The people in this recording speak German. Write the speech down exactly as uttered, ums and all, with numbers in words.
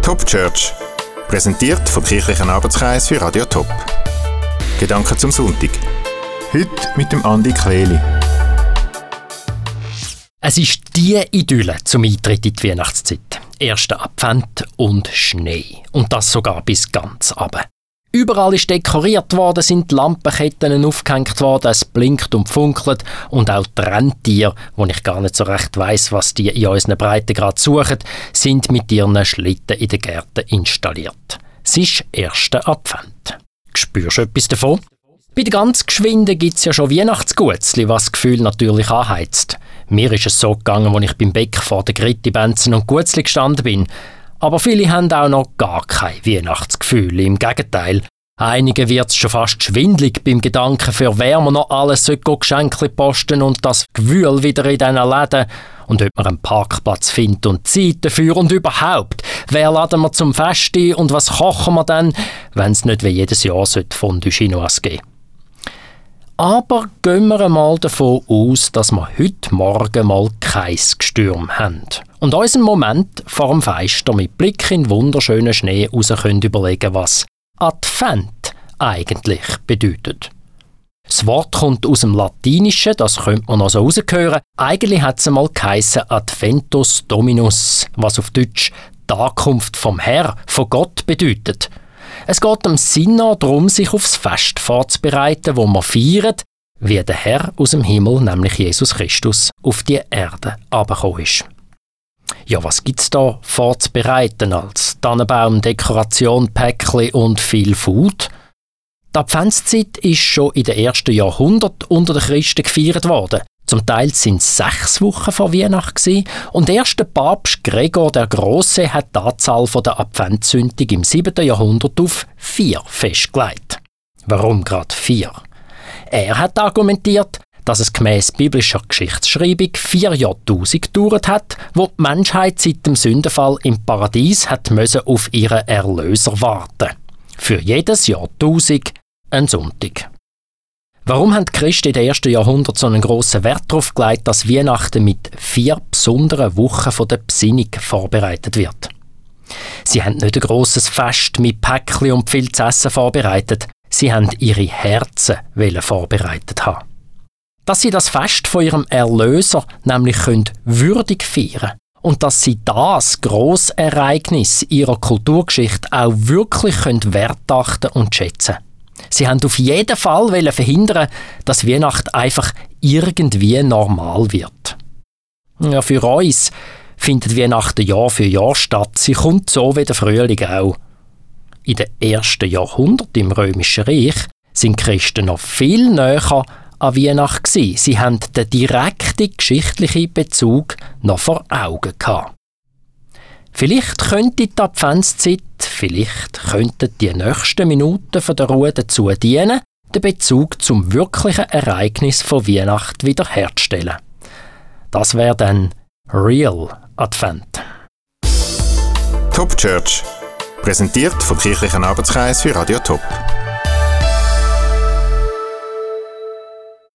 Top Church, präsentiert vom Kirchlichen Arbeitskreis für Radio Top. Gedanken zum Sonntag. Heute mit dem Andi Kleli. Es ist die Idylle zum Eintritt in die Weihnachtszeit. Erster Advent und Schnee. Und das sogar bis ganz runter. Überall ist dekoriert worden, sind die Lampenketten aufgehängt worden, es blinkt und funkelt und auch die Rentiere, wo ich gar nicht so recht weiss, was die in unseren Breitengrad suchen, sind mit ihren Schlitten in den Gärten installiert. Es ist erster Advent. Spürst du etwas davon? Bei den ganz Geschwinden gibt es ja schon Weihnachtsgutzli, was das Gefühl natürlich anheizt. Mir ist es so gegangen, als ich beim Bäcker vor den Gritti-Benzen und Gutzli gestanden bin. Aber viele haben auch noch gar kein Weihnachtsgefühl. Im Gegenteil, einigen wird es schon fast schwindlig beim Gedanken, für wer man noch alles Geschenke posten und das Gewühl wieder in diesen Läden. Und ob man einen Parkplatz findet und Zeit dafür und überhaupt, wer laden wir zum Fest ein und was kochen wir dann, wenn es nicht wie jedes Jahr Fondue Chinoise geben. Aber gehen wir einmal davon aus, dass wir heute Morgen mal kein Gestürm haben. Und uns einen Moment vor dem Fenster mit Blick in wunderschönen Schnee raus können überlegen, was Advent eigentlich bedeutet. Das Wort kommt aus dem Latinischen, das könnte man noch so raushören. Eigentlich hat es einmal geheissen Adventus Dominus, was auf Deutsch die Ankunft vom Herr, von Gott bedeutet. Es geht dem Sinn darum, sich aufs Fest vorzubereiten, wo man feiert, wie der Herr aus dem Himmel, nämlich Jesus Christus, auf die Erde herabgekommen ist. Ja, was gibt es da vorzubereiten als Tannenbaum, Dekoration, Päckchen und viel Food? Die Adventszeit ist schon in den ersten Jahrhunderten unter den Christen gefeiert worden. Zum Teil sind es sechs Wochen vor Weihnachten und erst der Papst Gregor der Große hat die Anzahl der Adventssündig im siebten Jahrhundert auf vier festgelegt. Warum gerade vier? Er hat argumentiert, dass es gemäss biblischer Geschichtsschreibung vier Jahrtausend gedauert hat, wo die Menschheit seit dem Sündenfall im Paradies hat müssen auf ihren Erlöser warten. Für jedes Jahrtausend ein Sonntag. Warum haben die Christen in den ersten Jahrhunderten so einen grossen Wert darauf gelegt, dass Weihnachten mit vier besonderen Wochen von der Besinnung vorbereitet wird? Sie haben nicht ein grosses Fest mit Päckchen und viel zu essen vorbereitet. Sie haben ihre Herzen vorbereitet haben. Dass sie das Fest von ihrem Erlöser nämlich können würdig feiern und dass sie das grosse Ereignis ihrer Kulturgeschichte auch wirklich können wertachten und schätzen. Sie haben auf jeden Fall verhindern, dass Weihnachten einfach irgendwie normal wird. Ja, für uns findet Weihnachten Jahr für Jahr statt. Sie kommt so wie der Frühling auch. In den ersten Jahrhunderten im Römischen Reich sind Christen noch viel näher an Weihnachten gewesen. Sie haben den direkten geschichtlichen Bezug noch vor Augen gehabt. Vielleicht könnte die Adventszeit, vielleicht könnten die nächsten Minuten von der Ruhe dazu dienen, den Bezug zum wirklichen Ereignis von Weihnachten wiederherzustellen. Das wäre dann Real Advent. Top Church, präsentiert vom Kirchlichen Arbeitskreis für Radio Top.